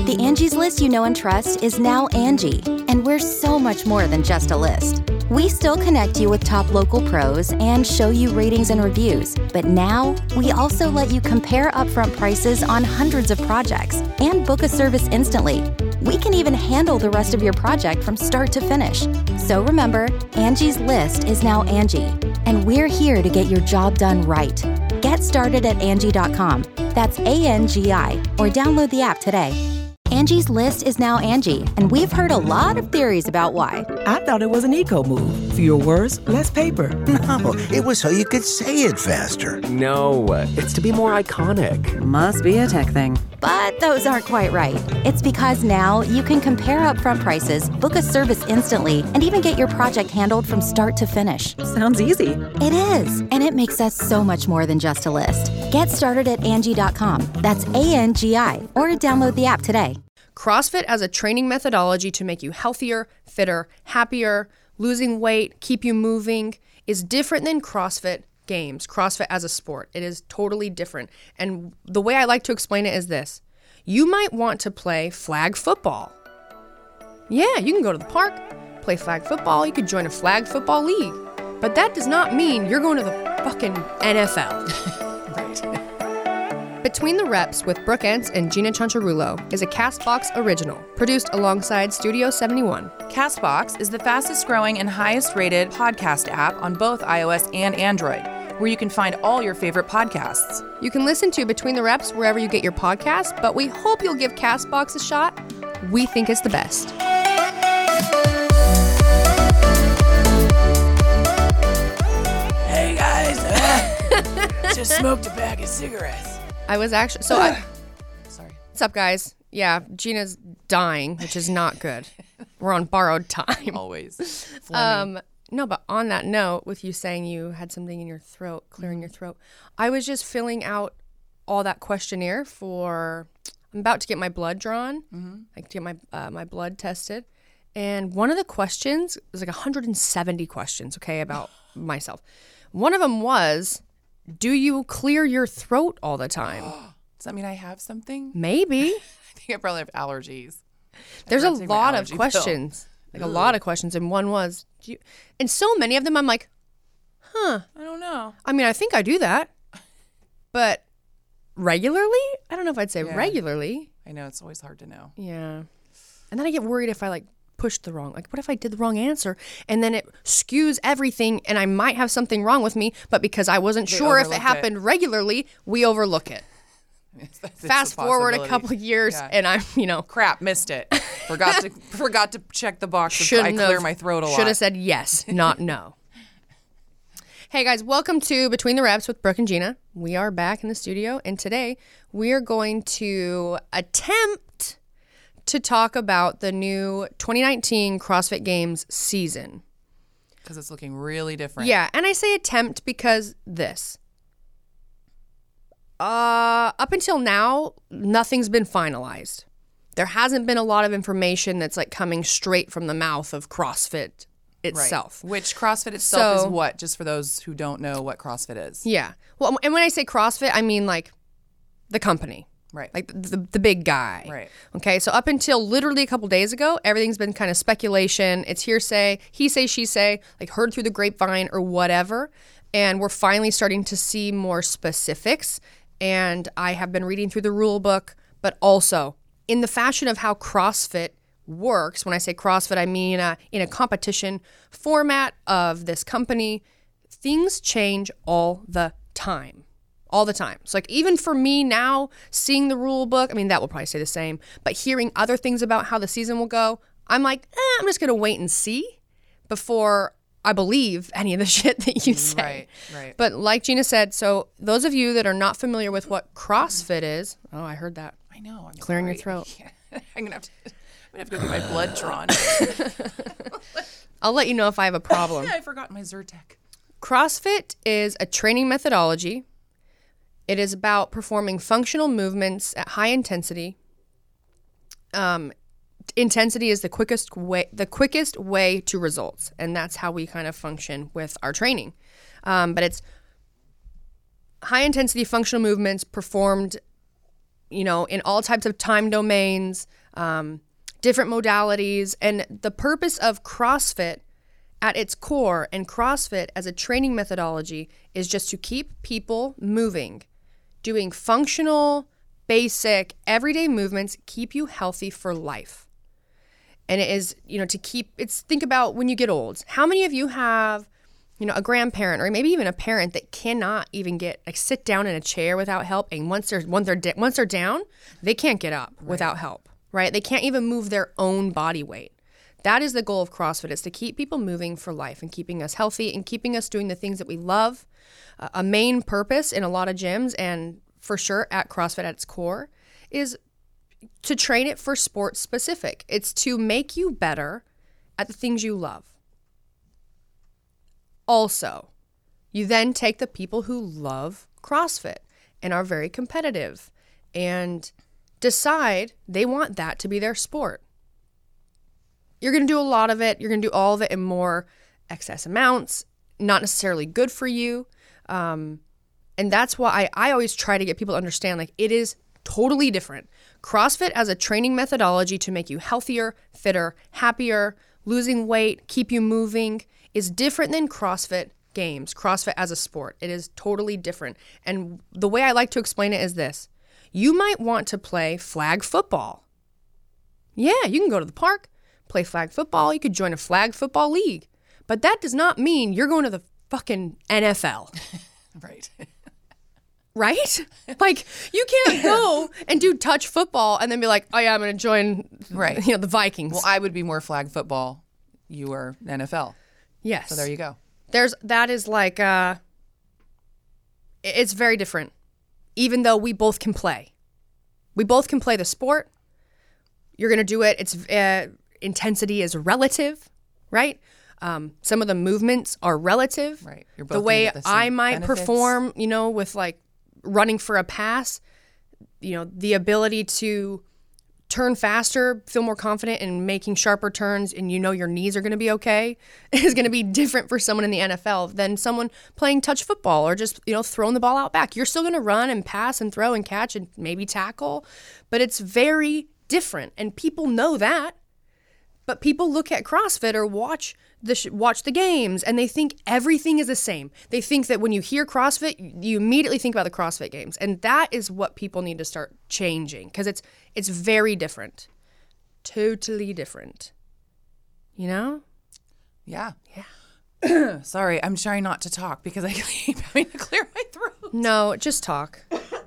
The Angie's List you know and trust is now Angie, and we're so much more than just a list. We still connect you with top local pros and show you ratings and reviews, but now we also let you compare upfront prices on hundreds of projects and book a service instantly. We can even handle the rest of your project from start to finish. So remember, Angie's List is now Angie, and we're here to get your job done right. Get started at Angie.com. That's ANGI, or download the app today. Angie's List is now Angie, and we've heard a lot of theories about why. I thought it was an eco move. Fewer words, less paper. No, it was so you could say it faster. No, it's to be more iconic. Must be a tech thing. But those aren't quite right. It's because now you can compare upfront prices, book a service instantly, and even get your project handled from start to finish. Sounds easy. It is, and it makes us so much more than just a list. Get started at Angie.com. That's ANGI, or download the app today. CrossFit as a training methodology to make you healthier, fitter, happier, losing weight, keep you moving, is different than CrossFit Games, CrossFit as a sport. It is totally different. And the way I like to explain it is this. You might want to play flag football. Yeah, you can go to the park, play flag football. You could join a flag football league. But that does not mean you're going to the fucking NFL. Right. Between the Reps with Brooke Entz and Gina Chancharulo is a CastBox original, produced alongside Studio 71. CastBox is the fastest growing and highest rated podcast app on both iOS and Android, where you can find all your favorite podcasts. You can listen to Between the Reps wherever you get your podcasts, but we hope you'll give CastBox a shot. We think it's the best. Hey guys, just smoked a bag of cigarettes. I was actually, sorry. What's up, guys? Yeah, Gina's dying, which is not good. We're on borrowed time. Always. No, but on that note, with you saying you had something in your throat, clearing your throat, I was just filling out all that questionnaire I'm about to get my blood drawn, like to get my blood tested. And one of the questions was like 170 questions, okay, about myself. One of them was, do you clear your throat all the time? Does that mean I have something? Maybe. I think I probably have allergies. There's a lot of questions. Like a lot of questions. And one was, and so many of them I'm like, I don't know. I mean, I think I do that. But regularly? I don't know if I'd say regularly. I know, it's always hard to know. Yeah. And then I get worried if I pushed the wrong, what if I did the wrong answer and then it skews everything and I might have something wrong with me, but because I wasn't sure if it happened regularly, we overlook it. Fast forward a couple of years and I'm, crap, missed it. Forgot to check the box. I clear my throat a lot. Should have said yes, not no. Hey guys, welcome to Between the Reps with Brooke and Gina. We are back in the studio and today we are going to attempt to talk about the new 2019 CrossFit Games season. Because it's looking really different. Yeah, and I say attempt because this. Up until now, nothing's been finalized. There hasn't been a lot of information that's coming straight from the mouth of CrossFit itself. Right. Which CrossFit itself is what? Just for those who don't know what CrossFit is. Yeah. Well, and when I say CrossFit, I mean the company. Right. Like the big guy. Right. Okay. So up until literally a couple days ago, everything's been kind of speculation. It's hearsay, he say, she say, heard through the grapevine or whatever. And we're finally starting to see more specifics. And I have been reading through the rule book, but also in the fashion of how CrossFit works. When I say CrossFit, I mean in a competition format of this company, things change all the time. All the time. So even for me now, seeing the rule book, I mean, that will probably say the same, but hearing other things about how the season will go, I'm like, I'm just going to wait and see before I believe any of the shit that you say. Right. But like Gina said, so those of you that are not familiar with what CrossFit is, oh, I heard that. I know. I'm clearing sorry. your throat. I'm going to have to go get my blood drawn. I'll let you know if I have a problem. I forgot my Zyrtec. CrossFit is a training methodology. It is about performing functional movements at high intensity. Intensity is the quickest way to results, and that's how we kind of function with our training. But it's high intensity functional movements performed, in all types of time domains, different modalities. And the purpose of CrossFit at its core, and CrossFit as a training methodology, is just to keep people moving, doing functional, basic, everyday movements, keep you healthy for life. And it is, think about when you get old. How many of you have, a grandparent or maybe even a parent that cannot even sit down in a chair without help, and once they're down, they can't get up without help, right? They can't even move their own body weight. That is the goal of CrossFit, is to keep people moving for life and keeping us healthy and keeping us doing the things that we love. A main purpose in a lot of gyms, and for sure at CrossFit at its core, is to train it for sports specific. It's to make you better at the things you love. Also, you then take the people who love CrossFit and are very competitive and decide they want that to be their sport. You're going to do a lot of it. You're going to do all of it in more excess amounts, not necessarily good for you. And that's why I always try to get people to understand, it is totally different. CrossFit as a training methodology to make you healthier, fitter, happier, losing weight, keep you moving, is different than CrossFit Games, CrossFit as a sport. It is totally different. And the way I like to explain it is this. You might want to play flag football. Yeah, you can go to the park, play flag football. You could join a flag football league. But that does not mean you're going to the fucking NFL. Right. Right? You can't go and do touch football and then be like, oh yeah, I'm going to join the Vikings. Well, I would be more flag football. You are NFL. Yes. So there you go. That is it's very different, even though we both can play. We both can play the sport. You're going to do it. It's intensity is relative, right? Some of the movements are relative. Right. You're both the way gonna get the same I might benefits. perform, with running for a pass, the ability to turn faster, feel more confident in making sharper turns, and your knees are going to be okay, is going to be different for someone in the NFL than someone playing touch football or just, throwing the ball out back. You're still going to run and pass and throw and catch and maybe tackle, but it's very different, and people know that. But people look at CrossFit or watch the games and they think everything is the same. They think that when you hear CrossFit, you immediately think about the CrossFit Games. And that is what people need to start changing, because it's very different. Totally different. Yeah. Yeah. Sorry, I'm trying not to talk because I keep having to clear my throat. No, just talk.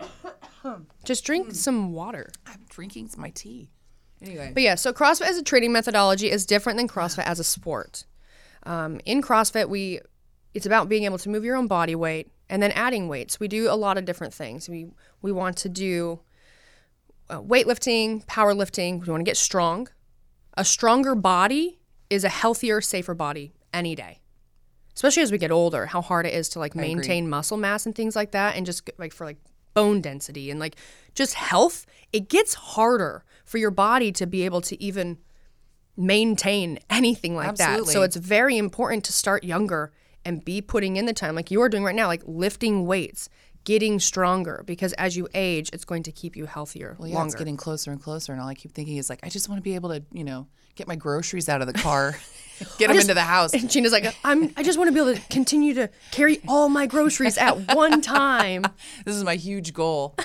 Just drink some water. I'm drinking my tea. Anyway. But yeah, so CrossFit as a training methodology is different than CrossFit as a sport. In CrossFit, it's about being able to move your own body weight and then adding weights. We do a lot of different things. We want to do weightlifting, powerlifting. We want to get strong. A stronger body is a healthier, safer body any day. Especially as we get older, how hard it is to maintain muscle mass and things like that, and just for bone density and just health. It gets harder for your body to be able to even maintain anything like Absolutely. that. So it's very important to start younger and be putting in the time like you are doing right now, lifting weights, getting stronger, because as you age, it's going to keep you healthier longer. It's getting closer and closer, and all I keep thinking is I just want to be able to, get my groceries out of the car, get them into the house. And Gina's like, I just want to be able to continue to carry all my groceries at one time. This is my huge goal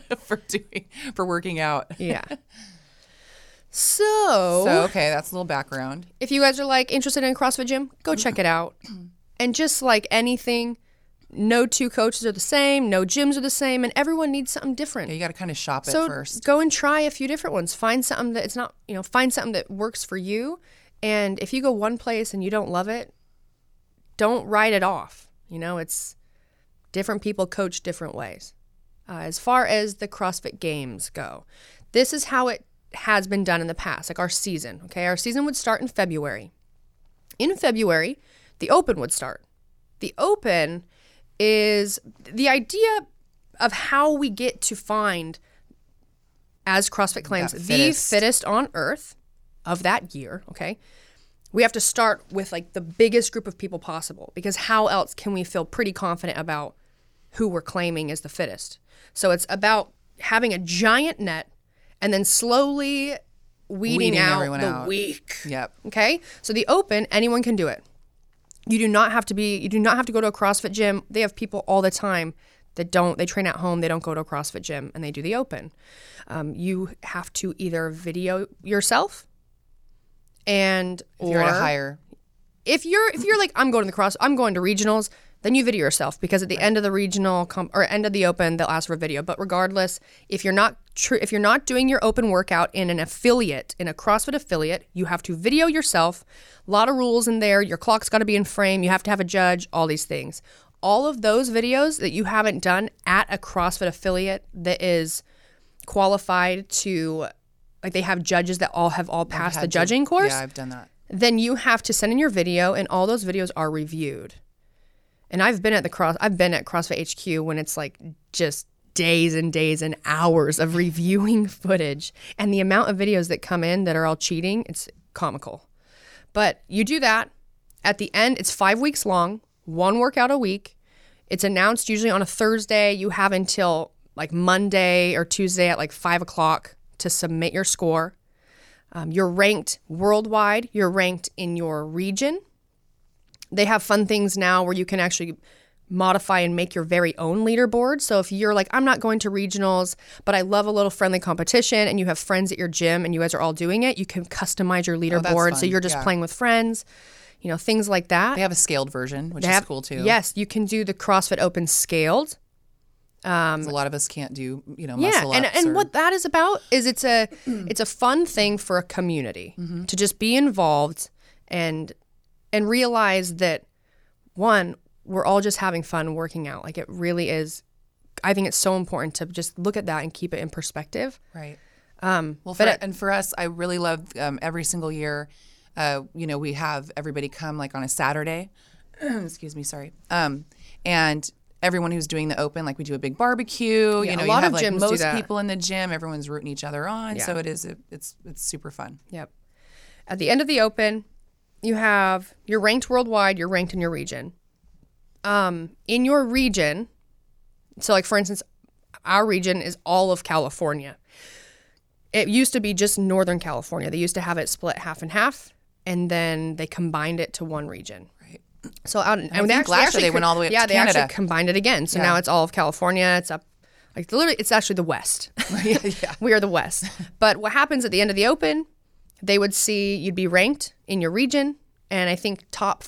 for working out. Yeah. So okay, that's a little background. If you guys are interested in a CrossFit gym, go check it out. And just like anything, no two coaches are the same, no gyms are the same, and everyone needs something different. Yeah, you got to kind of shop it so first. Go and try a few different ones. Find something that it's not, find something that works for you. And if you go one place and you don't love it, don't write it off. It's different people coach different ways. As far as the CrossFit Games go, this is how it has been done in the past, our season. Okay, our season would start in February. In February, the Open would start. The Open is the idea of how we get to find, as CrossFit claims, the fittest on earth of that year, okay? We have to start with the biggest group of people possible, because how else can we feel pretty confident about who we're claiming as the fittest? So it's about having a giant net and then slowly weeding out everyone the out. weak. Yep. Okay? So the open, anyone can do it. You do not have to go to a CrossFit gym. They have people all the time that they train at home, they don't go to a CrossFit gym, and they do the open. You have to either video yourself and If you're at a higher. if you're like, I'm going to regionals, then you video yourself, because at the end of the regional or end of the open, they'll ask for a video. But regardless, if you're not doing your open workout in a CrossFit affiliate, you have to video yourself. A lot of rules in there. Your clock's got to be in frame. You have to have a judge, all these things. All of those videos that you haven't done at a CrossFit affiliate that is qualified to, like, they have judges that have all passed the judging course. Yeah, I've done that. Then you have to send in your video, and all those videos are reviewed. And I've been at CrossFit HQ when it's like just days and days and hours of reviewing footage, and the amount of videos that come in that are all cheating, it's comical. But you do that. At the end, it's 5 weeks long, 1 workout a week. It's announced usually on a Thursday. You have until like Monday or Tuesday at like 5 o'clock to submit your score. You're ranked worldwide. You're ranked in your region. They have fun things now where you can actually modify and make your very own leaderboard. So if you're like, I'm not going to regionals, but I love a little friendly competition, and you have friends at your gym and you guys are all doing it, you can customize your leaderboard. So you're just playing with friends, things like that. They have a scaled version, which is cool too. Yes, you can do the CrossFit Open scaled. 'Cause a lot of us can't do, muscle ups. And what that is about is it's a fun thing for a community to just be involved and realize that, one, we're all just having fun working out. Like, it really is. I think it's so important to just look at that and keep it in perspective. Right. For us, I really love every single year, we have everybody come like on a Saturday. Excuse me, sorry. And everyone who's doing the open, like, we do a big barbecue. Yeah, a lot you have of like gyms most do that. People in the gym, everyone's rooting each other on. Yeah. So it's super fun. Yep. At the end of the open, you're ranked worldwide, you're ranked in your region. In your region, so like, for instance, our region is all of California. It used to be just Northern California. They used to have it split half and half, and then they combined it to one region. Right. So last year they went all the way up to Canada. Canada. They actually combined it again. So now it's all of California. It's up, like, literally, it's actually the West. Yeah. We are the West. But what happens at the end of the open, they would see you'd be ranked in your region, and I think top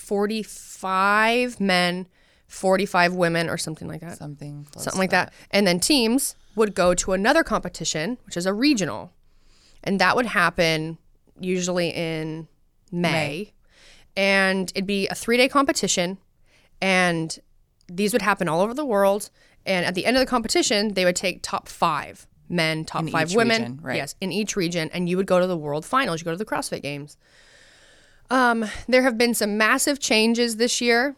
45 men, 45 women, or something like that. Something like that. And then teams would go to another competition, which is a regional. And that would happen usually in May. And it'd be a 3-day competition. And these would happen all over the world. And at the end of the competition, they would take top 5 men, top 5 women. Region, right. Yes, in each region. And you would go to the world finals. You go to the CrossFit Games. There have been some massive changes this year.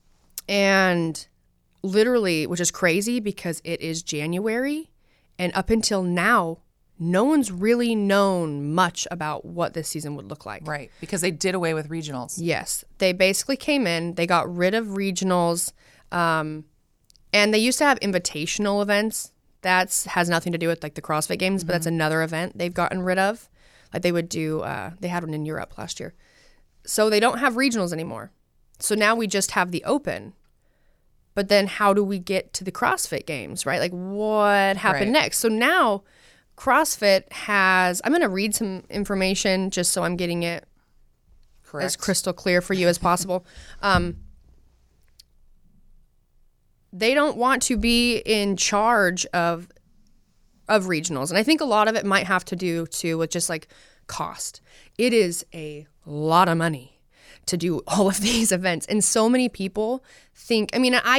And literally, which is crazy because it is January, and up until now, no one's really known much about what this season would look like. Right, because they did away with regionals. Yes. They basically came in, they got rid of regionals, and they used to have invitational events. That has nothing to do with like the CrossFit Games, but that's another event they've gotten rid of. Like they would do, they had one in Europe last year. So they don't have regionals anymore. So now we just have the open. But then how do we get to the CrossFit Games, right? Like, what happened next? So now CrossFit has, I'm going to read some information just so I'm getting it as crystal clear for you as possible. They don't want to be in charge of regionals. And I think a lot of it might have to do too with just like cost. It is a lot of money to do all of these events. And so many people think,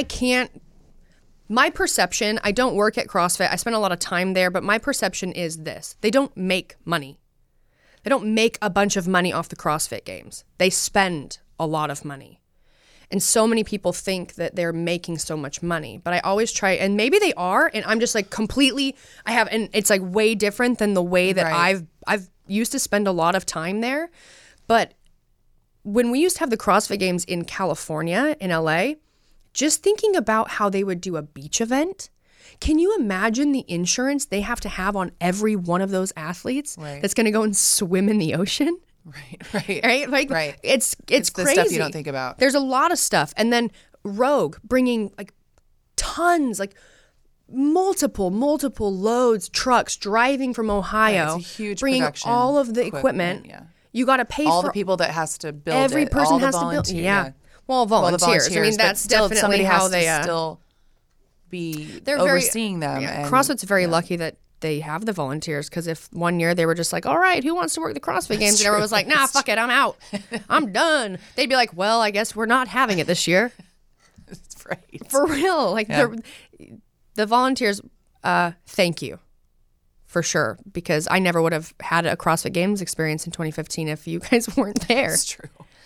my perception, I don't work at CrossFit. I spend a lot of time there, but my perception is this. They don't make money. They don't make a bunch of money off the CrossFit Games. They spend a lot of money. And so many people think that they're making so much money. But I always try, and maybe they are, and I'm just like completely, and it's like way different than the way that I've used to spend a lot of time there. But when we used to have the CrossFit Games in California, in LA, just thinking about how they would do a beach event Can you imagine the insurance they have to have on every one of those athletes that's going to go and swim in the ocean? Right. Like, it's crazy. The stuff you don't think about. There's a lot of stuff. And then Rogue bringing like tons, like multiple loads, trucks driving from Ohio. It's a huge bringing production all of the equipment. Yeah. You got to pay all for the people that has to build every it. person all the has to build. Yeah. Well, volunteers. I mean, but that's still, definitely somebody how has they to still be they're overseeing them. Yeah, and, CrossFit's very lucky that they have the volunteers, because if one year they were just like, all right, who wants to work the CrossFit Games? And everyone was like, nah, fuck it, I'm out. I'm done. They'd be like, well, I guess we're not having it this year. That's right. For real. Like the volunteers, thank you. For sure, because I never would have had a CrossFit Games experience in 2015 if you guys weren't there. That's true.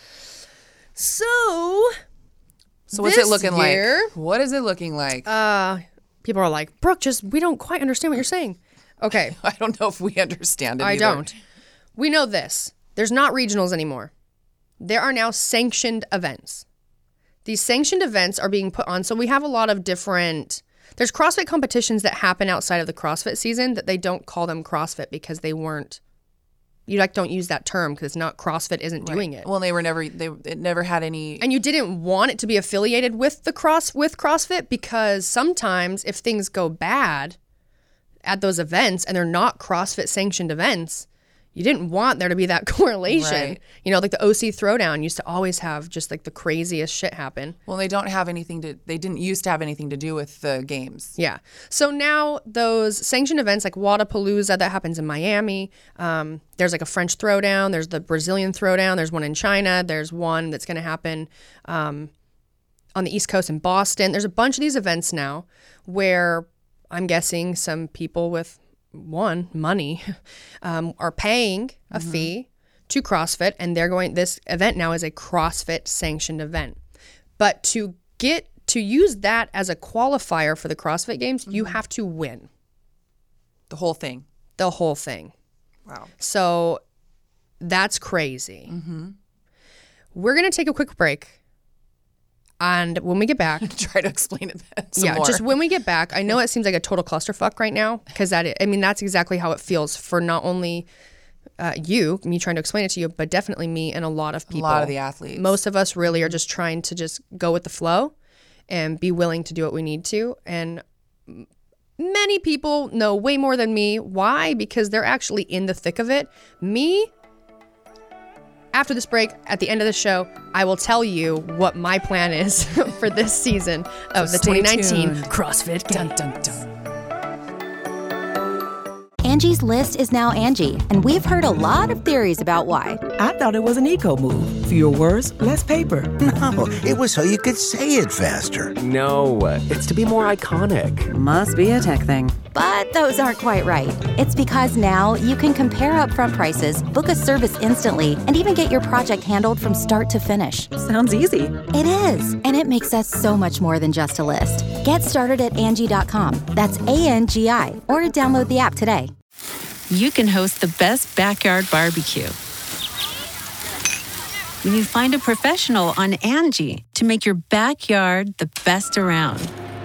So what's it looking year, like? What is it looking like? People are like, Brooke, we don't quite understand what you're saying. Okay. I don't know if we understand it I either. don't. We know this. There's not regionals anymore. There are now sanctioned events. These sanctioned events are being put on. So we have a lot of different... There's CrossFit competitions that happen outside of the CrossFit season that they don't call them CrossFit because they weren't... You don't use that term because it's not CrossFit isn't doing it. Well, it never had any... And you didn't want it to be affiliated with CrossFit because sometimes if things go bad at those events and they're not CrossFit sanctioned events, you didn't want there to be that correlation. Right. You know, like the OC Throwdown used to always have just like the craziest shit happen. Well, they didn't used to have anything to do with the games. Yeah. So now those sanctioned events like Wodapalooza, that happens in Miami. There's like a French Throwdown. There's the Brazilian Throwdown. There's one in China. There's one that's going to happen on the East Coast in Boston. There's a bunch of these events now where I'm guessing some people with money are paying a fee to CrossFit, and this event now is a CrossFit sanctioned event. But to use that as a qualifier for the CrossFit Games, you have to win the whole thing. Wow. So that's crazy. We're going to take a quick break. And when we get back... Try to explain it some more. Just when we get back, I know it seems like a total clusterfuck right now, because that's exactly how it feels for not only me trying to explain it to you, but definitely me and a lot of people. A lot of the athletes. Most of us really are just trying to just go with the flow and be willing to do what we need to. And many people know way more than me. Why? Because they're actually in the thick of it. Me... After this break, at the end of the show, I will tell you what my plan is for this season of the 2019 CrossFit Games. Dun, dun, dun. Angie's List is now Angie, and we've heard a lot of theories about why. I thought it was an eco move. Fewer words, less paper. No, it was so you could say it faster. No, it's to be more iconic. Must be a tech thing. But those aren't quite right. It's because now you can compare upfront prices, book a service instantly, and even get your project handled from start to finish. Sounds easy. It is, and it makes us so much more than just a list. Get started at Angie.com. That's ANGI, or download the app today. You can host the best backyard barbecue when you find a professional on Angie to make your backyard the best around.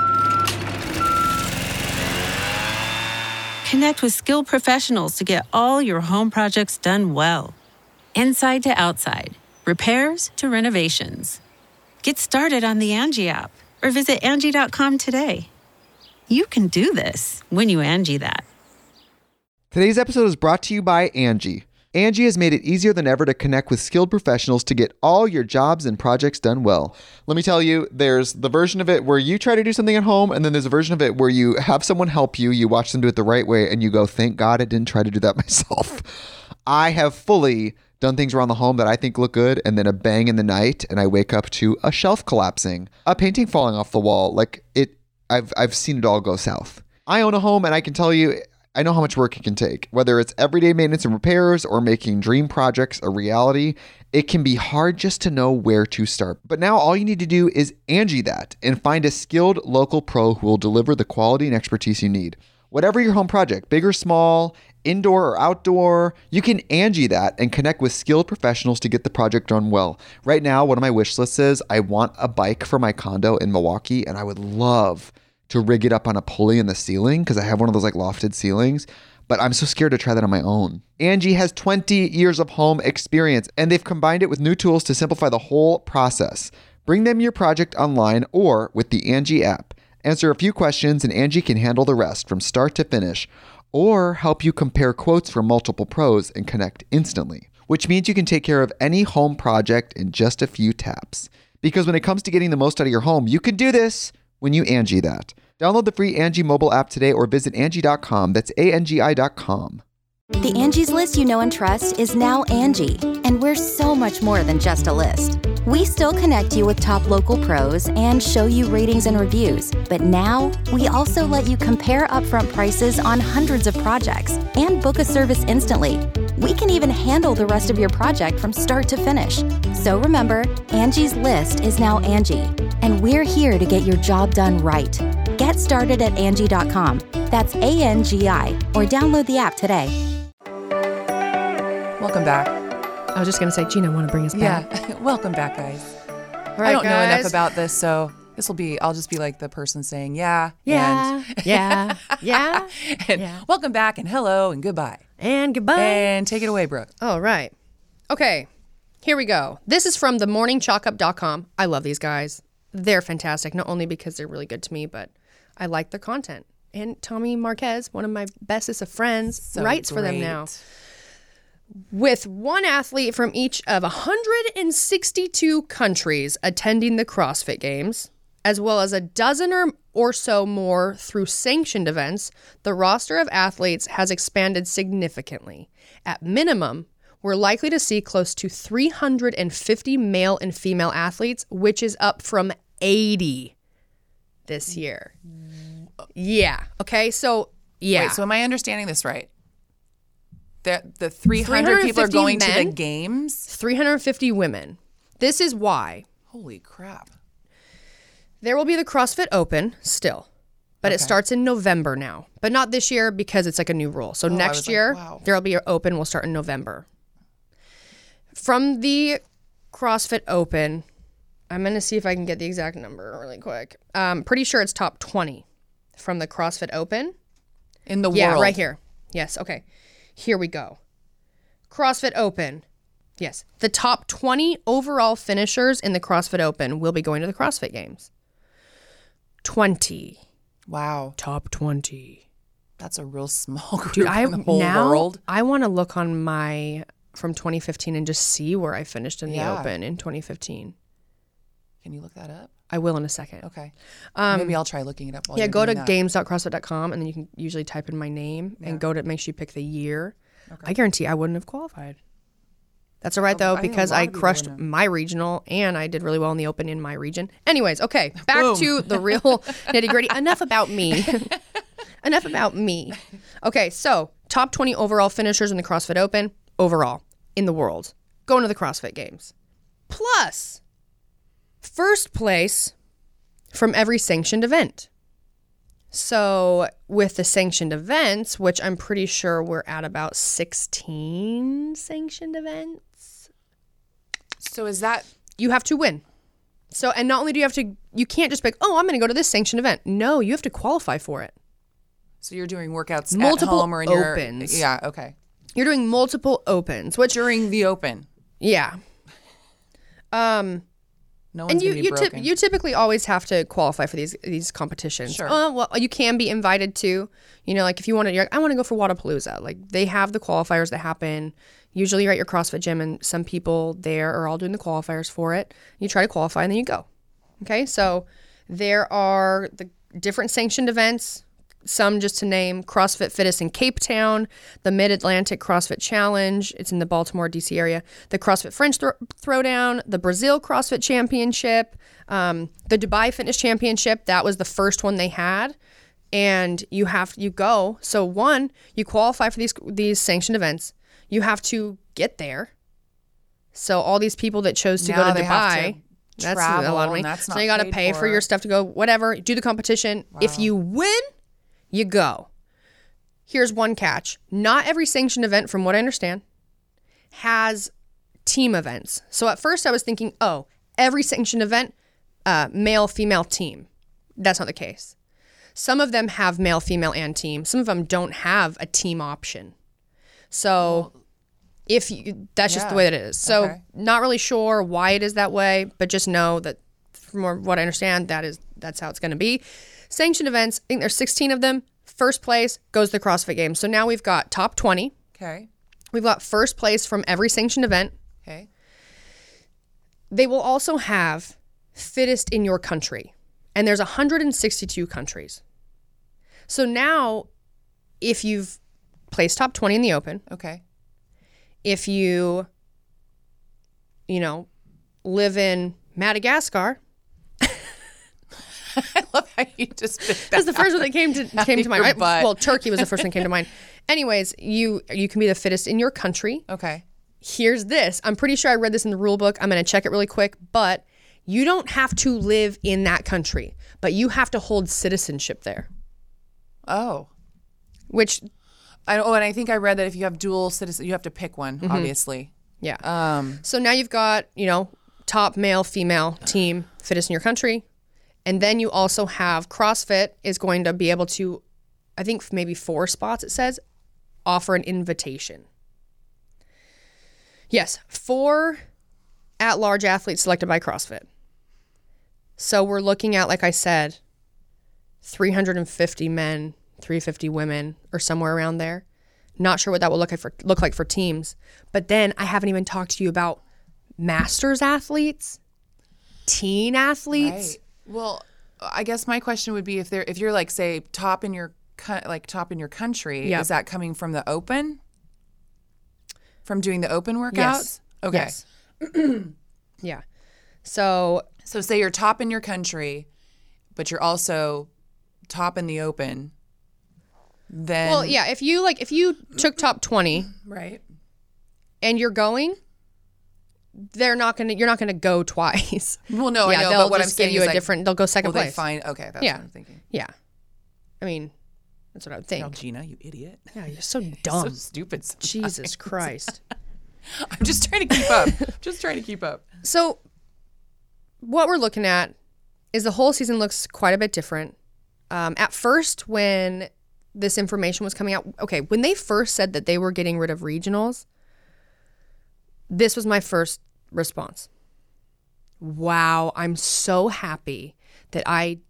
Connect with skilled professionals to get all your home projects done well. Inside to outside, repairs to renovations. Get started on the Angie app or visit Angie.com today. You can do this when you Angie that. Today's episode is brought to you by Angie. Angie has made it easier than ever to connect with skilled professionals to get all your jobs and projects done well. Let me tell you, there's the version of it where you try to do something at home, and then there's a version of it where you have someone help you, you watch them do it the right way, and you go, thank God I didn't try to do that myself. I have fully done things around the home that I think look good, and then a bang in the night, and I wake up to a shelf collapsing, a painting falling off the wall. I've seen it all go south. I own a home, and I can tell you, I know how much work it can take. Whether it's everyday maintenance and repairs or making dream projects a reality, it can be hard just to know where to start. But now all you need to do is Angie that and find a skilled local pro who will deliver the quality and expertise you need. Whatever your home project, big or small, indoor or outdoor, you can Angie that and connect with skilled professionals to get the project done well. Right now, one of my wish lists is I want a bike for my condo in Milwaukee, and I would love to rig it up on a pulley in the ceiling because I have one of those like lofted ceilings. But I'm so scared to try that on my own. Angie has 20 years of home experience, and they've combined it with new tools to simplify the whole process. Bring them your project online or with the Angie app. Answer a few questions and Angie can handle the rest from start to finish, or help you compare quotes from multiple pros and connect instantly, which means you can take care of any home project in just a few taps. Because when it comes to getting the most out of your home, you can do this when you Angie that. Download the free Angie mobile app today or visit Angie.com. That's ANGI.com. The Angie's List you know and trust is now Angie, and we're so much more than just a list. We still connect you with top local pros and show you ratings and reviews, but now we also let you compare upfront prices on hundreds of projects and book a service instantly. We can even handle the rest of your project from start to finish. So remember, Angie's List is now Angie, and we're here to get your job done right. Get started at Angie.com. That's ANGI, or download the app today. Welcome back. I was just going to say, Gina, want to bring us back? Yeah. Welcome back, guys. All right, I don't know guys. enough about this, so I'll just be like the person saying, yeah. Yeah. And Yeah. Yeah. and Yeah. welcome back and hello and goodbye. And goodbye. And take it away, Brooke. All right. Okay. Here we go. This is from themorningchalkup.com. I love these guys. They're fantastic, not only because they're really good to me, but I like their content. And Tommy Marquez, one of my bestest of friends, writes for them now. With one athlete from each of 162 countries attending the CrossFit Games, as well as a dozen or so more through sanctioned events, the roster of athletes has expanded significantly. At minimum, we're likely to see close to 350 male and female athletes, which is up from 80 this year. Yeah. Okay. So, yeah. Wait, so am I understanding this right? The 300 people are going to the games? 350 women. This is why. Holy crap. There will be the CrossFit Open still, but it starts in November now. But not this year because it's like a new rule. So next year, there'll be an Open. Will start in November. From the CrossFit Open, I'm going to see if I can get the exact number really quick. Pretty sure it's top 20 from the CrossFit Open. In the world? Yeah, right here. Yes, okay. Here we go. CrossFit Open. Yes. The top 20 overall finishers in the CrossFit Open will be going to the CrossFit Games. 20. Wow. Top 20. That's a real small group Dude, in the whole world. I want to look on my from 2015 and just see where I finished in the Open in 2015. Can you look that up? I will in a second. Okay. Maybe I'll try looking it up while you're go to doing that. games.crossfit.com and then you can usually type in my name and go to make sure you pick the year. Okay. I guarantee I wouldn't have qualified. That's all right, though, because I crushed my regional and I did really well in the Open in my region. Anyways, okay, back to the real nitty-gritty. Enough about me. Enough about me. Okay, so top 20 overall finishers in the CrossFit Open, overall, in the world, going to the CrossFit Games. Plus, first place from every sanctioned event. So with the sanctioned events, which I'm pretty sure we're at about 16 sanctioned events. So is that... You have to win. So, and not only do you have to, you can't just be like, oh, I'm going to go to this sanctioned event. No, you have to qualify for it. So you're doing workouts multiple at home or in opens. Yeah, okay. You're doing multiple opens, which during the Open. Yeah. No one's gonna be broken. You typically always have to qualify for these competitions. Sure. Well, you can be invited to, you know, like if you want to, you're like, I want to go for Wodapalooza. Like they have the qualifiers that happen. Usually you're at your CrossFit gym and some people there are all doing the qualifiers for it. You try to qualify and then you go. Okay. So there are the different sanctioned events. Some just to name: CrossFit Fittest in Cape Town, the Mid-Atlantic CrossFit Challenge, it's in the Baltimore, D.C. area, the CrossFit French Throwdown, the Brazil CrossFit Championship, the Dubai Fitness Championship. That was the first one they had, and you go. So one, you qualify for these sanctioned events. You have to get there. So all these people that chose to go to Dubai, that's a lot of money. So you got to pay for your stuff to go, whatever, do the competition. Wow. If you win, you go. Here's one catch. Not every sanctioned event, from what I understand, has team events. So at first I was thinking, oh, every sanctioned event, male, female team. That's not the case. Some of them have male, female, and team. Some of them don't have a team option. So that's just the way that it is. So not really sure why it is that way, but just know that from what I understand, that's how it's going to be. Sanctioned events, I think there's 16 of them. First place goes to the CrossFit Games. So now we've got top 20. Okay. We've got first place from every sanctioned event. Okay. They will also have fittest in your country. And there's 162 countries. So now, if you've placed top 20 in the open. Okay. If you live in Madagascar. I love how you just picked that. That's the first one that came to mind. Well, Turkey was the first one that came to mind. Anyways, you can be the fittest in your country. Okay. Here's this. I'm pretty sure I read this in the rule book. I'm going to check it really quick. But you don't have to live in that country, but you have to hold citizenship there. Oh. Which... and I think I read that if you have dual citizen, you have to pick one, obviously. Yeah. So now you've got, top male, female team, fittest in your country. And then you also have CrossFit is going to be able to, I think maybe 4 spots, it says, offer an invitation. Yes, 4 at-large athletes selected by CrossFit. So we're looking at, like I said, 350 men, 350 women, or somewhere around there. Not sure what that will look like for teams. But then I haven't even talked to you about masters athletes, teen athletes. Right. Well, I guess my question would be if you're like, say, top in your country, is that coming from the open? From doing the open workouts? Yes. Okay. Yes. Yeah. So say you're top in your country, but you're also top in the open. Then well, yeah, if you took top 20, right, and you're going, you're not gonna go twice. Well, no, yeah, I know, they'll but what just I'm give saying you is a like, different. They'll go second place. Okay, that's what I'm thinking. Yeah, I mean, that's what I would think. No, Gina, you idiot. Yeah, you're so dumb. So stupid sometimes. Jesus Christ. I'm just trying to keep up. So, what we're looking at is the whole season looks quite a bit different. At first, when this information was coming out, when they first said that they were getting rid of regionals, this was my first response. Wow, I'm so happy that I'm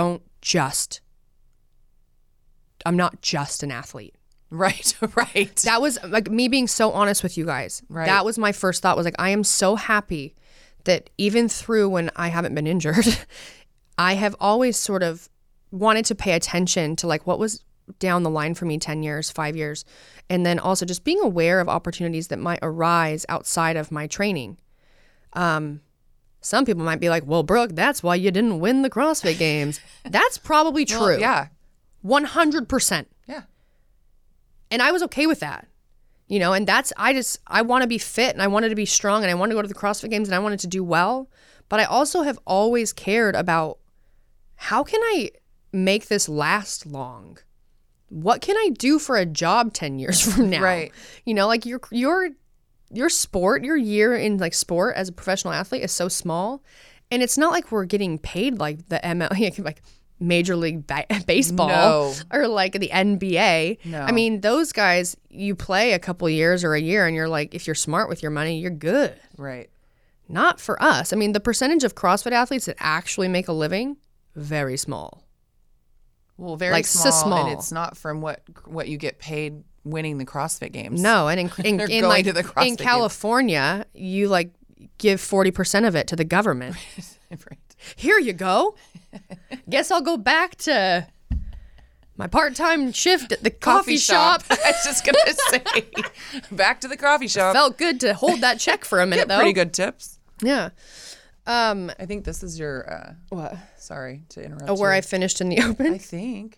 not just an athlete. Right. That was like me being so honest with you guys. Right. That was my first thought, was like, I am so happy that even through when I haven't been injured, I have always sort of wanted to pay attention to like what was down the line for me 10 years, 5 years. And then also just being aware of opportunities that might arise outside of my training. Some people might be like, well, Brooke, that's why you didn't win the CrossFit Games. That's probably true. Well, yeah. 100%. Yeah. And I was okay with that, and I want to be fit and I wanted to be strong and I wanted to go to the CrossFit Games and I wanted to do well. But I also have always cared about how can I make this last long? What can I do for a job 10 years from now? Right. Like your sport, your year in like sport as a professional athlete is so small. And it's not like we're getting paid like the ML, like Major League Baseball or like the NBA. No. I mean, those guys, you play a couple years or a year and you're like, if you're smart with your money, you're good. Right. Not for us. I mean, the percentage of CrossFit athletes that actually make a living, very small. Well, very like, small, small. and it's not from what you get paid winning the CrossFit Games. No, and in going to the CrossFit in California, you like give 40% of it to the government. Right. Here you go. Guess I'll go back to my part-time shift at the coffee shop. I was just going to say, back to the coffee shop. Felt good to hold that check for a minute, though. Pretty good tips. Yeah. I think this is your... what? Sorry to interrupt. Oh, where I finished in the open? I think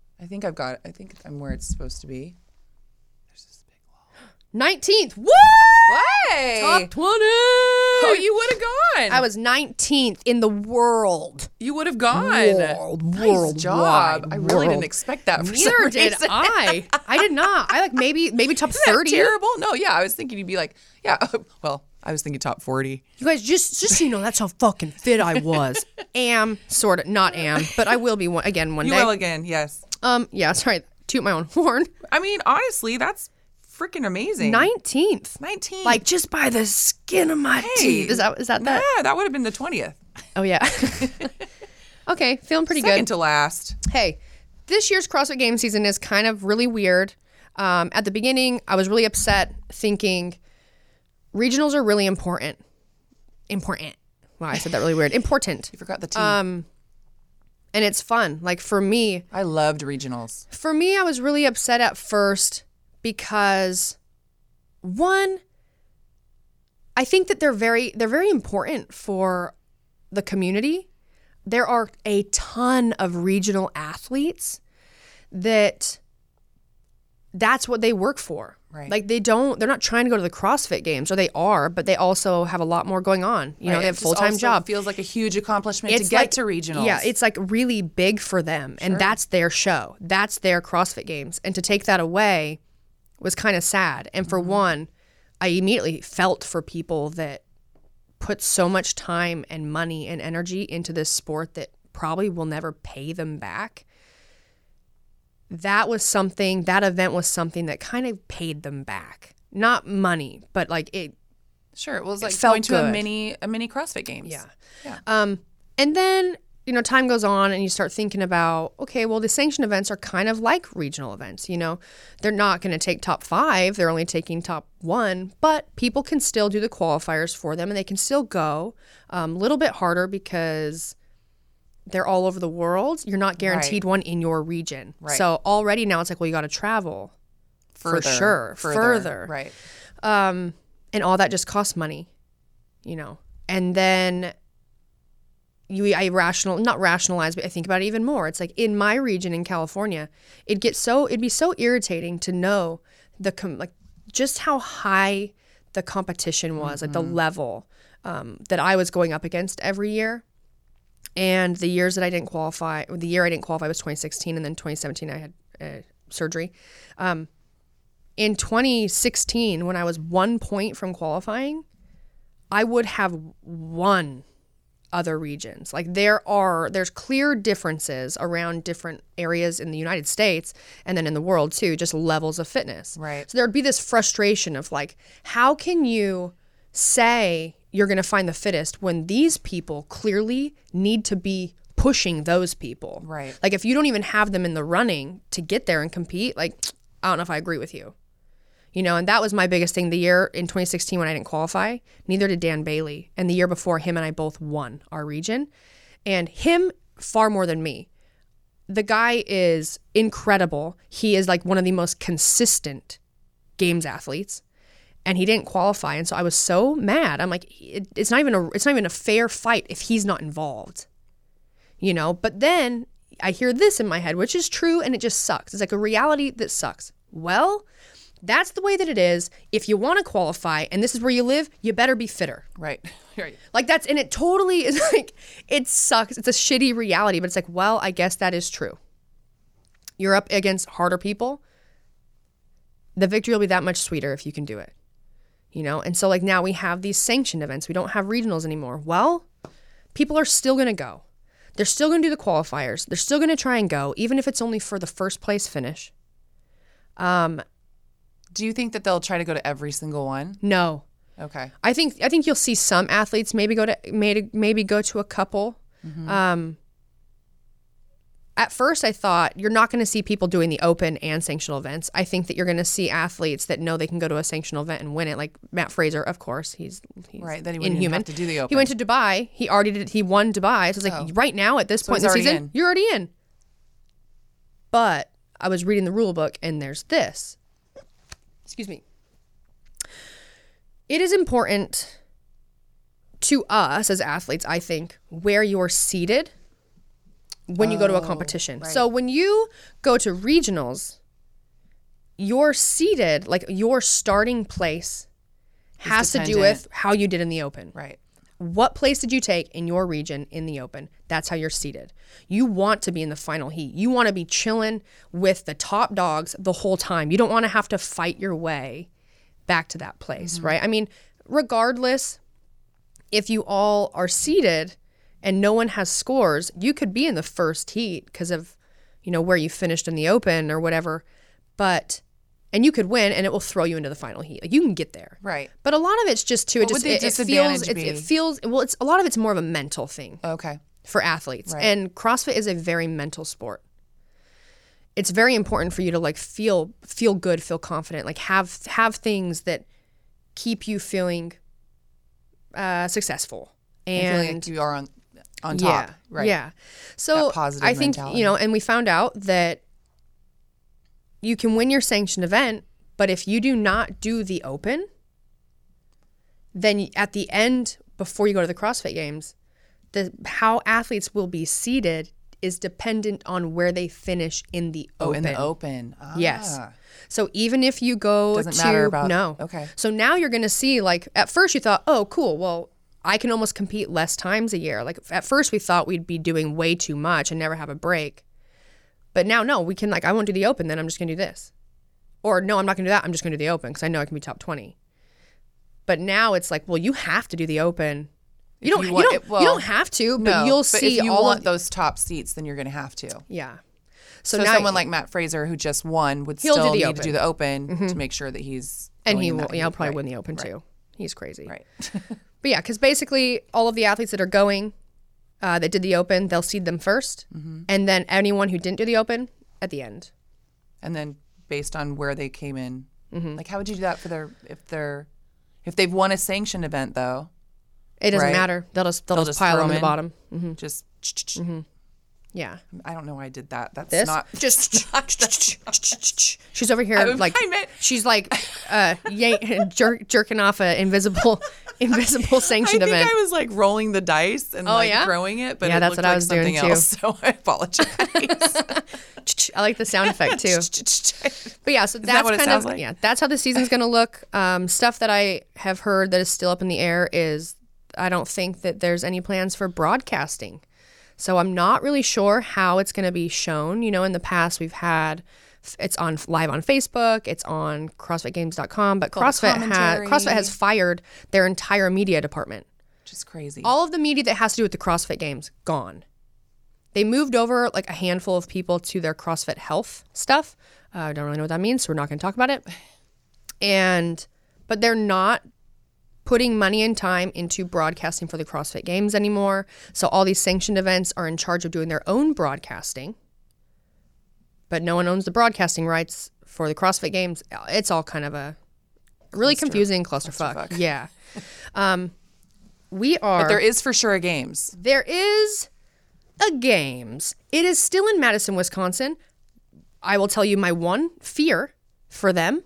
I'm where it's supposed to be. There's this big wall. 19th. Woo! Hey! Top 20! Oh, you would have gone. I was 19th in the world. You would have gone. Nice job. I really didn't expect that for some Neither did reason. I. I did not. I like maybe top 30. Isn't that terrible? No, yeah. I was thinking you'd be like, yeah, well, I was thinking top 40. You guys, just so you know, that's how fucking fit I was. Sort of, not but I will be one day. You will again, yes. Yeah, sorry, toot my own horn. I mean, honestly, that's freaking amazing. 19th. 19th. Like, just by the skin of my teeth. Is that? Yeah, that would have been the 20th. Oh, yeah. Okay, feeling pretty good. Second to last. Hey, this year's CrossFit Games season is kind of really weird. At the beginning, I was really upset thinking regionals are really important. Important. Wow, I said that really weird. Important. You forgot the T. And it's fun. Like, for me. I loved regionals. For me, I was really upset at first because, one, I think that they're very important for the community. There are a ton of regional athletes that's what they work for. Right. Like they're not trying to go to the CrossFit Games, or they are, but they also have a lot more going on. You know, they have a full-time job. Feels like a huge accomplishment to get to regionals. Yeah, it's like really big for them, and that's their show. That's their CrossFit Games, and to take that away was kind of sad. And for one, I immediately felt for people that put so much time and money and energy into this sport that probably will never pay them back. That event was something that kind of paid them back. Not money, but like it. Sure, it was like felt going to good. a mini CrossFit Games. Yeah. And then, you know, time goes on and you start thinking about, okay, well, the sanctioned events are kind of like regional events. You know, they're not going to take top 5. They're only taking top 1, but people can still do the qualifiers for them and they can still go a little bit harder because they're all over the world. You're not guaranteed one in your region. Right. So already now it's like, well, you got to travel for sure. Further. Right. And all that just costs money, you know. And then not rationalize, but I think about it even more. It's like in my region in California, it'd be so irritating to know just how high the competition was, like the level that I was going up against every year. And the years that I didn't qualify, the year I didn't qualify was 2016, and then 2017 I had surgery. In 2016, when I was 1 point from qualifying, I would have won other regions. Like there's clear differences around different areas in the United States and then in the world too, just levels of fitness. Right. So there'd be this frustration of like, how can you say you're going to find the fittest when these people clearly need to be pushing those people? Right. Like if you don't even have them in the running to get there and compete, like, I don't know if I agree with you. You know, and that was my biggest thing the year in 2016 when I didn't qualify. Neither did Dan Bailey. And the year before, him and I both won our region. And him far more than me. The guy is incredible. He is like one of the most consistent games athletes. And he didn't qualify. And so I was so mad. I'm like, it's not even a fair fight if he's not involved. You know, but then I hear this in my head, which is true, and it just sucks. It's like a reality that sucks. Well, that's the way that it is. If you want to qualify and this is where you live, you better be fitter. Right. Right. Like and it totally is like, it sucks. It's a shitty reality, but it's like, well, I guess that is true. You're up against harder people. The victory will be that much sweeter if you can do it. You know? And so like now we have these sanctioned events. We don't have regionals anymore. Well, people are still going to go. They're still going to do the qualifiers. They're still going to try and go, even if it's only for the first place finish. Do you think that they'll try to go to every single one? No. Okay. I think you'll see some athletes maybe go to a couple. Mm-hmm. At first, I thought you're not going to see people doing the open and sanctional events. I think that you're going to see athletes that know they can go to a sanctional event and win it, like Matt Fraser, of course. He's right. That he wouldn't even have to do the open. He went to Dubai. He already did. He won Dubai. So it's like right now at this point in the season, you're already in. But I was reading the rule book, and there's this. Excuse me. It is important to us as athletes, I think, where you're seated when you go to a competition. Right. So when you go to regionals, you're seated, like your starting place has to do with how you did in the open. Right. What place did you take in your region in the open? That's how you're seated. You want to be in the final heat. You want to be chilling with the top dogs the whole time. You don't want to have to fight your way back to that place, right? I mean, regardless, if you all are seated and no one has scores, you could be in the first heat because of, where you finished in the open or whatever. And you could win, and it will throw you into the final heat. Like, you can get there. Right. But a lot of it's just too. What would the disadvantage be? It feels. Well, it's a lot of it's more of a mental thing. Okay. For athletes, right. And CrossFit is a very mental sport. It's very important for you to like feel good, feel confident, like have things that keep you feeling successful and feeling like you are on top. Right. Yeah. So that positive I think mentality. and we found out that you can win your sanctioned event, but if you do not do the open, then at the end, before you go to the CrossFit Games, how athletes will be seated is dependent on where they finish in the open. Oh, in the open. Ah. Yes. So even if you go Doesn't matter about, no. Okay. So now you're going to see, like, at first you thought, oh, cool, well, I can almost compete less times a year. Like, at first we thought we'd be doing way too much and never have a break. But now, no, we can, like, I won't do the open, then I'm just going to do this. Or, no, I'm not going to do that, I'm just going to do the open because I know I can be top 20. But now it's like, well, you have to do the open. You don't have to, but you'll see if you all want of those top seats, then you're going to have to. Yeah. So now, someone like Matt Fraser, who just won, would he'll still do the need open. to do the open to make sure that he's and he going in will. that Yeah, he'll heat. probably Right. win the open Right. too. He's crazy. Right. But yeah, because basically all of the athletes that are going, that did the open, they'll seed them first, and then anyone who didn't do the open at the end. And then based on where they came in, like how would you do that for if they've won a sanctioned event though? It doesn't right? matter. They'll just throw pile them in the in? bottom. Just Yeah. I don't know why I did that. That's This not just she's over here she's like jerking off an invisible sanctioned I think event. I was like rolling the dice and throwing it, but Yeah, it that's looked what I like was doing, something else, so I apologize. I like the sound effect too. But yeah, so that's that what it kind sounds of like? yeah, that's how the season's gonna look. Stuff that I have heard that is still up in the air is I don't think that there's any plans for broadcasting. So I'm not really sure how it's gonna be shown. In the past we've had it's on live on Facebook, it's on CrossFitGames.com, but CrossFit has fired their entire media department. Which is crazy. All of the media that has to do with the CrossFit Games gone. They moved over like a handful of people to their CrossFit Health stuff. I don't really know what that means, so we're not going to talk about it. But they're not putting money and time into broadcasting for the CrossFit Games anymore. So all these sanctioned events are in charge of doing their own broadcasting. But no one owns the broadcasting rights for the CrossFit Games. It's all kind of a really confusing clusterfuck. Yeah. But there is for sure a games. There is a games. It is still in Madison, Wisconsin. I will tell you my one fear for them.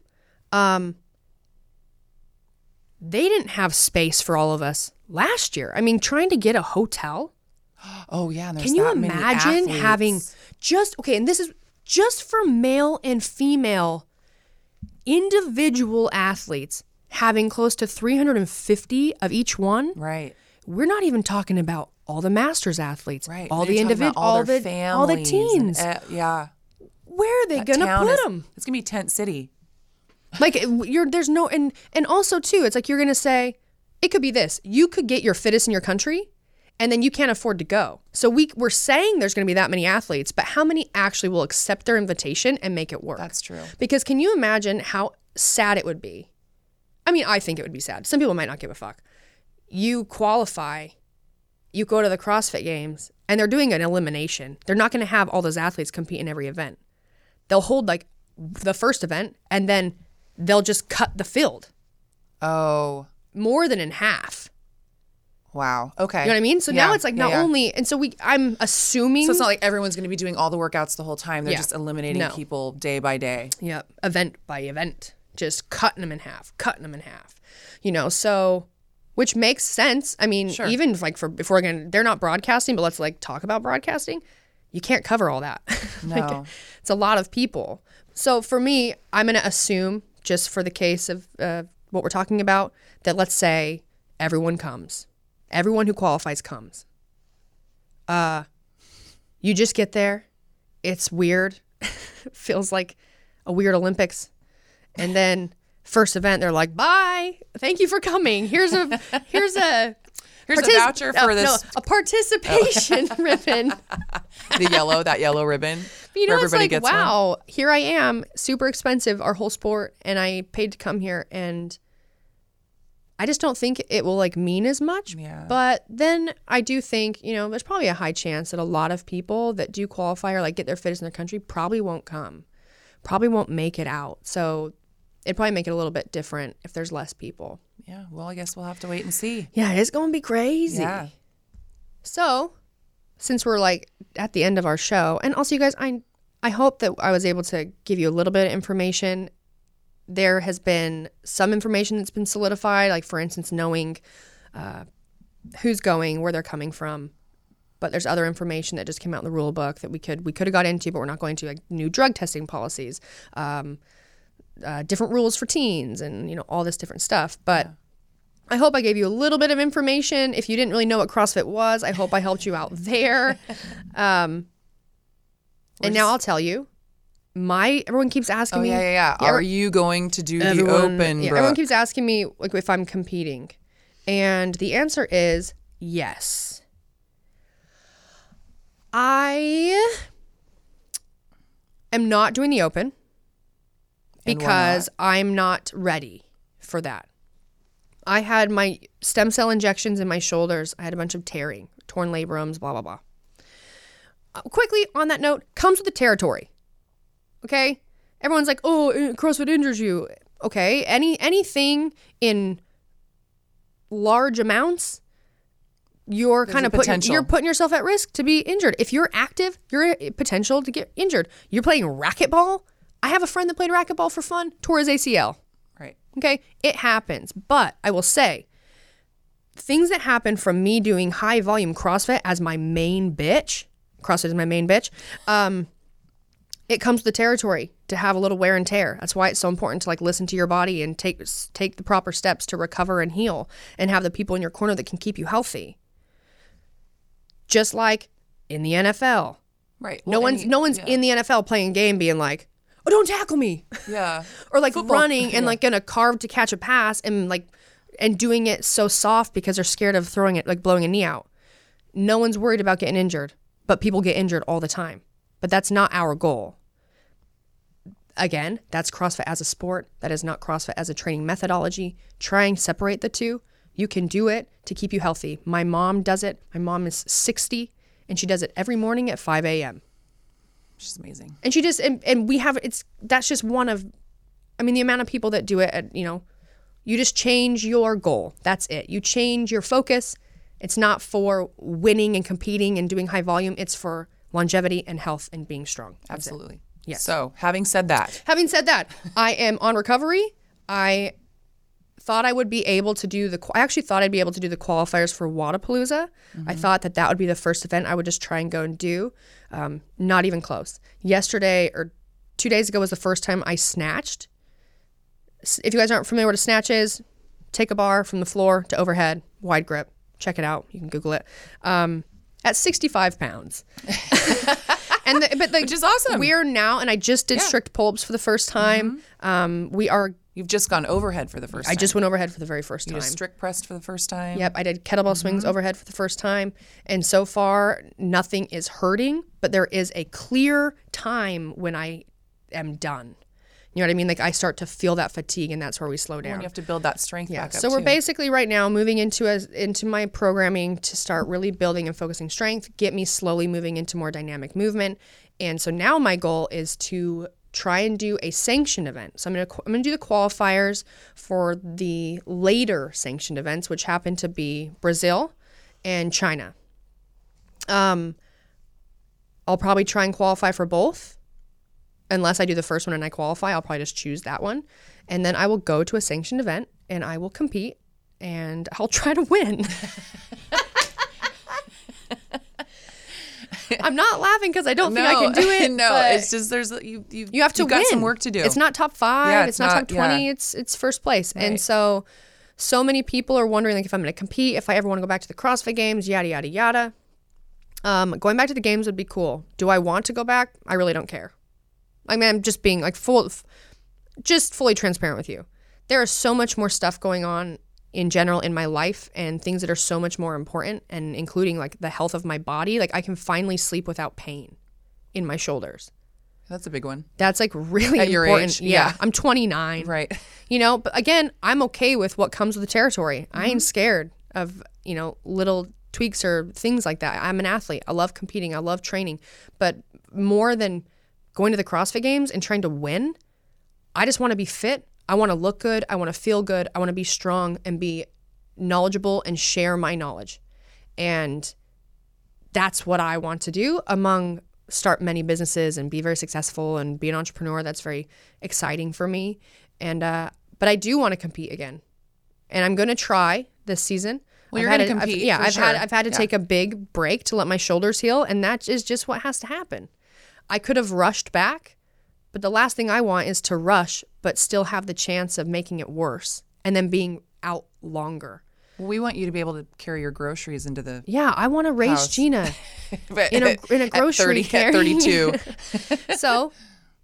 They didn't have space for all of us last year. I mean, trying to get a hotel. Oh yeah, and there's can you that many imagine athletes. having and this is just for male and female individual athletes having close to 350 of each one. Right. We're not even talking about all the masters athletes, Right. all You're the talking about individual, all the teens. Yeah. Where are they gonna put them? It's gonna be tent city. Like there's no and also too, it's like you're gonna say it could be this. You could get your fittest in your country, and then you can't afford to go. So we're saying there's gonna be that many athletes, but how many actually will accept their invitation and make it work? That's true. Because can you imagine how sad it would be? I mean, I think it would be sad. Some people might not give a fuck. You qualify, you go to the CrossFit Games, and they're doing an elimination. They're not gonna have all those athletes compete in every event. They'll hold like the first event, and then they'll just cut the field. Oh. More than in half. Wow. Okay. You know what I mean? So now it's like not only, and so I'm assuming. So it's not like everyone's going to be doing all the workouts the whole time. They're Yeah. just eliminating No. people day by day. Yeah, event by event, just cutting them in half. So, which makes sense. I mean, Sure. even like if we're going to, they're not broadcasting, but let's like talk about broadcasting. You can't cover all that. No. It's a lot of people. So for me, I'm going to assume, just for the case of what we're talking about, that let's say everyone comes. Everyone who qualifies comes. You just get there. It's weird. Feels like a weird Olympics. And then first event, they're like, bye, thank you for coming. Here's a voucher for this. a participation ribbon. That yellow ribbon. But you know, it's like, gets wow, one. here I am, super expensive, our whole sport, and I paid to come here, and I just don't think it will like mean as much. Yeah. But then I do think, you know, there's probably a high chance that a lot of people that do qualify or like get their fittest in their country probably won't come, probably won't make it out. So it'd probably make it a little bit different if there's less people. Yeah. Well, I guess we'll have to wait and see. Yeah, it's going to be crazy. Yeah. So since we're like at the end of our show, and also you guys, I hope that I was able to give you a little bit of information. There has been some information that's been solidified, like for instance, knowing who's going, where they're coming from. But there's other information that just came out in the rule book that we could have got into, but we're not going to, like new drug testing policies, different rules for teens, and you know, all this different stuff. But I hope I gave you a little bit of information. If you didn't really know what CrossFit was, I hope I helped you out there. And now I'll tell you. Everyone keeps asking me. Yeah. Are you going to do the open, yeah, Brooke? everyone keeps asking me like if I'm competing. And the answer is yes. I am not doing the open because I'm not ready for that. I had my stem cell injections in my shoulders. I had a bunch of tearing, torn labrums, blah, blah, blah. Quickly, on that note, comes with the territory. Okay? Everyone's like, oh, CrossFit injures you. Okay, anything in large amounts, you're kind of putting yourself at risk to be injured. If you're active, you're a potential to get injured. You're playing racquetball. I have a friend that played racquetball for fun, tore his ACL. Right. Okay, it happens. But I will say, things that happen from me doing high volume CrossFit as my main bitch, CrossFit is my main bitch, it comes with the territory to have a little wear and tear. That's why it's so important to like listen to your body and take the proper steps to recover and heal, and have the people in your corner that can keep you healthy. Just like in the NFL. Right. No one's in the NFL playing a game being like, oh, don't tackle me. Yeah. Or like running and like gonna carve to catch a pass and doing it so soft because they're scared of throwing it, like blowing a knee out. No one's worried about getting injured, but people get injured all the time. But that's not our goal. Again, that's CrossFit as a sport. That is not CrossFit as a training methodology. Try and separate the two. You can do it to keep you healthy. My mom does it. My mom is 60 and she does it every morning at 5 a.m. She's amazing. And she just, and we have, that's just one of, I mean, the amount of people that do it, you just change your goal. That's it. You change your focus. It's not for winning and competing and doing high volume. It's for longevity and health and being strong. That's Absolutely. It. Yes. So having said that, I am on recovery. I thought I would be able to do I actually thought I'd be able to do the qualifiers for Wodapalooza. Mm-hmm. I thought that would be the first event I would just try and go and do. Not even close. Yesterday or 2 days ago was the first time I snatched. If you guys aren't familiar with what a snatch is, take a bar from the floor to overhead, wide grip. Check it out. You can Google it. At 65 pounds. Which is awesome. We're now, and I just did strict pull-ups for the first time. Mm-hmm. You've just gone overhead for the first time. I just went overhead for the very first time. You just strict pressed for the first time. Yep, I did kettlebell swings overhead for the first time. And so far, nothing is hurting, but there is a clear time when I am done. You know what I mean? Like I start to feel that fatigue, and that's where we slow down. When you have to build that strength back up. So we're basically right now moving into my programming to start really building and focusing strength, get me slowly moving into more dynamic movement. And so now my goal is to try and do a sanctioned event. So I'm gonna do the qualifiers for the later sanctioned events, which happen to be Brazil and China. I'll probably try and qualify for both. Unless I do the first one and I qualify, I'll probably just choose that one. And then I will go to a sanctioned event and I will compete and I'll try to win. I'm not laughing because I don't think I can do it. No, it's just you have to win. Got some work to do. It's not top 5. Yeah, it's not top 20. Yeah. It's first place. Right. And so many people are wondering like if I'm going to compete, if I ever want to go back to the CrossFit Games, yada, yada, yada. Going back to the games would be cool. Do I want to go back? I really don't care. I mean, I'm just being like fully transparent with you. there is so much more stuff going on in general in my life and things that are so much more important, and including like the health of my body. Like I can finally sleep without pain in my shoulders. That's a big one. That's like really at important. your age. Yeah. I'm 29. Right. You know, but again, I'm okay with what comes with the territory. I ain't scared of, you know, little tweaks or things like that. I'm an athlete. I love competing. I love training. But more than going to the CrossFit Games and trying to win, I just want to be fit. I want to look good. I want to feel good. I want to be strong and be knowledgeable and share my knowledge. And that's what I want to do start many businesses and be very successful and be an entrepreneur. That's very exciting for me. And, but I do want to compete again. And I'm going to try this season. Well, you're going to compete. I've had to take a big break to let my shoulders heal. And that is just what has to happen. I could have rushed back, but the last thing I want is to rush, but still have the chance of making it worse and then being out longer. Well, we want you to be able to carry your groceries into the I want to race house. Gina in a grocery at 32. So,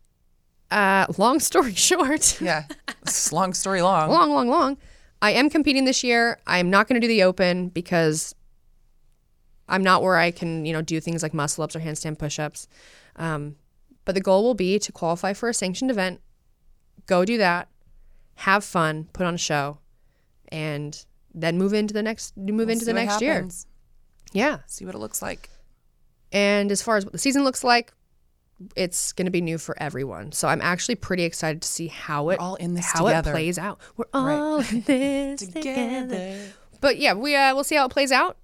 long story short. Yeah, long story long. Long. I am competing this year. I'm not going to do the open because I'm not where I can, you know, do things like muscle ups or handstand push-ups. But the goal will be to qualify for a sanctioned event, go do that, have fun, put on a show, and then move into the next year. Yeah. See what it looks like. And as far as what the season looks like, it's going to be new for everyone. So I'm actually pretty excited to see how it plays out. We're all in this together. But yeah, we'll see how it plays out.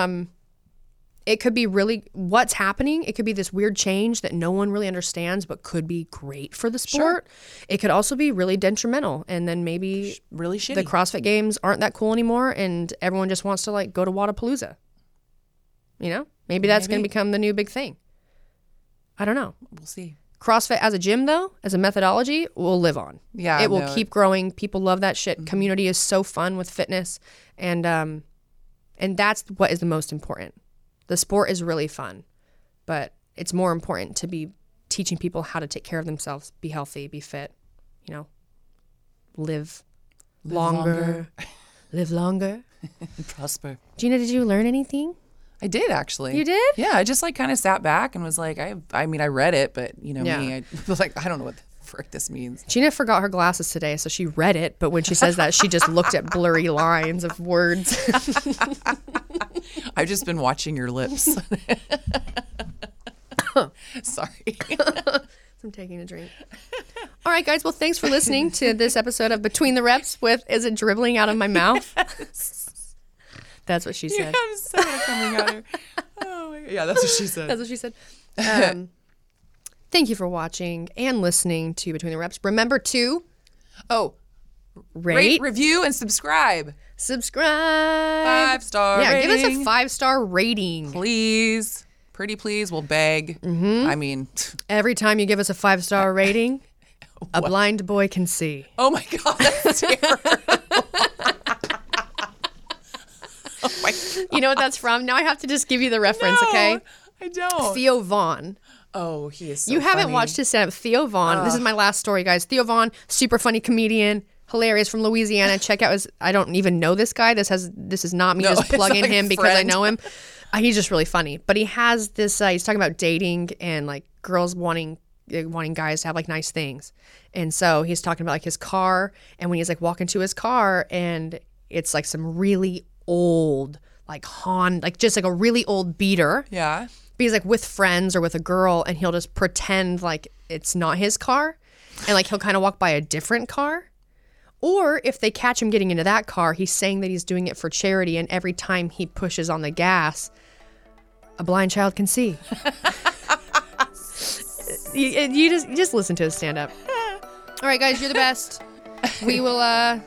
It could be really what's happening. It could be this weird change that no one really understands, but could be great for the sport. Sure. It could also be really detrimental. And then maybe really shitty. The CrossFit Games aren't that cool anymore. And everyone just wants to like go to Wodapalooza. You know, maybe that's going to become the new big thing. I don't know. We'll see. CrossFit as a gym, though, as a methodology, will live on. Yeah. It will keep growing. People love that shit. Mm-hmm. Community is so fun with fitness. And that's what is the most important. The sport is really fun, but it's more important to be teaching people how to take care of themselves, be healthy, be fit, you know, live longer. Live longer. Prosper. Gina, did you learn anything? I did, actually. You did? Yeah, I just like kind of sat back and was like, I mean, I read it, but you know me, I was like, I don't know what the frick this means. Gina forgot her glasses today, so she read it, but when she says that, she just looked at blurry lines of words. I've just been watching your lips. Sorry. I'm taking a drink. All right, guys. Well, thanks for listening to this episode of Between the Reps with Is It Dribbling Out of My Mouth? Yes. That's what she said. You have soda coming out of her. Oh my God. Yeah, that's what she said. That's what she said. Thank you for watching and listening to Between the Reps. Remember to rate, review, and subscribe. 5-star rating. Give us a 5-star rating. Please. Pretty please. We'll beg. Mm-hmm. I mean. Every time you give us a 5-star rating, a blind boy can see. Oh my God, that's terrible. Oh my God. You know what that's from? Now I have to just give you the reference, okay? I don't. Theo Vaughn. Oh, he is so You haven't funny. watched his stand-up. Theo Vaughn. This is my last story, guys. Theo Vaughn, super funny comedian, hilarious, from Louisiana. Check out his. I don't even know this guy. This is not me just plugging like him because I know him. He's just really funny. But he has this. He's talking about dating and like girls wanting guys to have like nice things, and so he's talking about like his car, and when he's like walking to his car, and it's like some really old like like just like a really old beater. Yeah. But he's like with friends or with a girl, and he'll just pretend like it's not his car, and like he'll kind of walk by a different car. Or if they catch him getting into that car, he's saying that he's doing it for charity, and every time he pushes on the gas, a blind child can see. you just listen to his stand up. All right, guys, you're the best. We will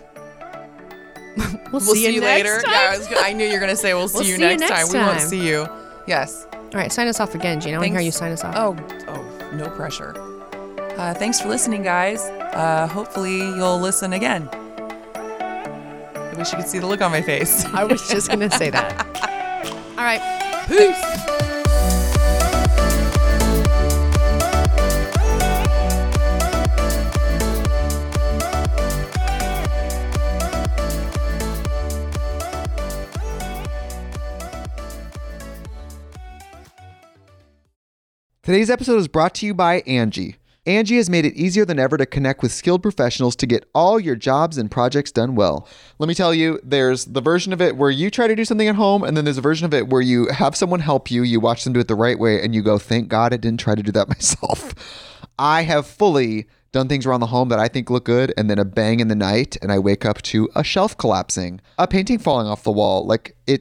we'll see you later. Time. Yeah, I knew you were gonna say we'll see you next time. We won't see you. Yes. All right, sign us off again, Gina. I want to hear you sign us off. Oh, no pressure. Thanks for listening, guys. Hopefully you'll listen again. I wish you could see the look on my face. I was just going to say that. All right. Peace. Today's episode is brought to you by Angie. Angie has made it easier than ever to connect with skilled professionals to get all your jobs and projects done well. Let me tell you, there's the version of it where you try to do something at home, and then there's a version of it where you have someone help you, you watch them do it the right way, and you go, thank God I didn't try to do that myself. I have fully done things around the home that I think look good, and then a bang in the night, and I wake up to a shelf collapsing, a painting falling off the wall.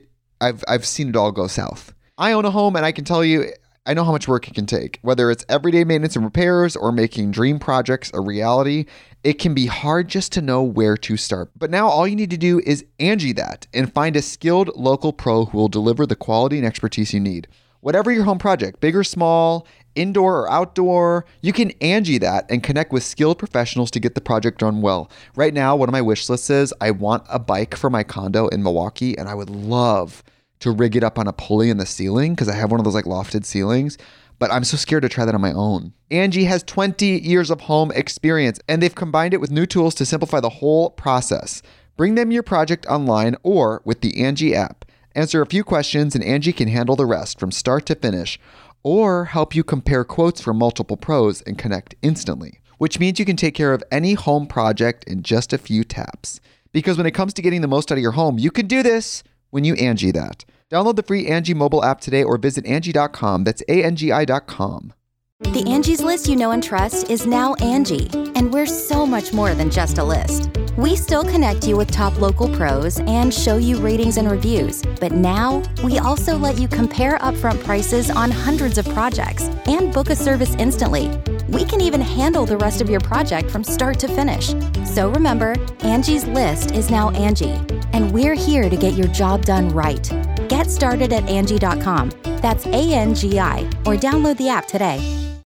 I've seen it all go south. I own a home, and I can tell you, I know how much work it can take. Whether it's everyday maintenance and repairs or making dream projects a reality, it can be hard just to know where to start. But now all you need to do is Angie that and find a skilled local pro who will deliver the quality and expertise you need. Whatever your home project, big or small, indoor or outdoor, you can Angie that and connect with skilled professionals to get the project done well. Right now, one of my wish lists is I want a bike for my condo in Milwaukee, and I would love to rig it up on a pulley in the ceiling because I have one of those lofted ceilings, but I'm so scared to try that on my own. Angie has 20 years of home experience, and they've combined it with new tools to simplify the whole process. Bring them your project online or with the Angie app. Answer a few questions and Angie can handle the rest from start to finish, or help you compare quotes from multiple pros and connect instantly, which means you can take care of any home project in just a few taps. Because when it comes to getting the most out of your home, you can do this when you Angie that. Download the free Angie mobile app today or visit Angie.com. That's ANGI.com. The Angie's List you know and trust is now Angie, and we're so much more than just a list. We still connect you with top local pros and show you ratings and reviews, but now we also let you compare upfront prices on hundreds of projects and book a service instantly. We can even handle the rest of your project from start to finish. So remember, Angie's List is now Angie, and we're here to get your job done right. Get started at Angie.com. That's ANGI, or download the app today.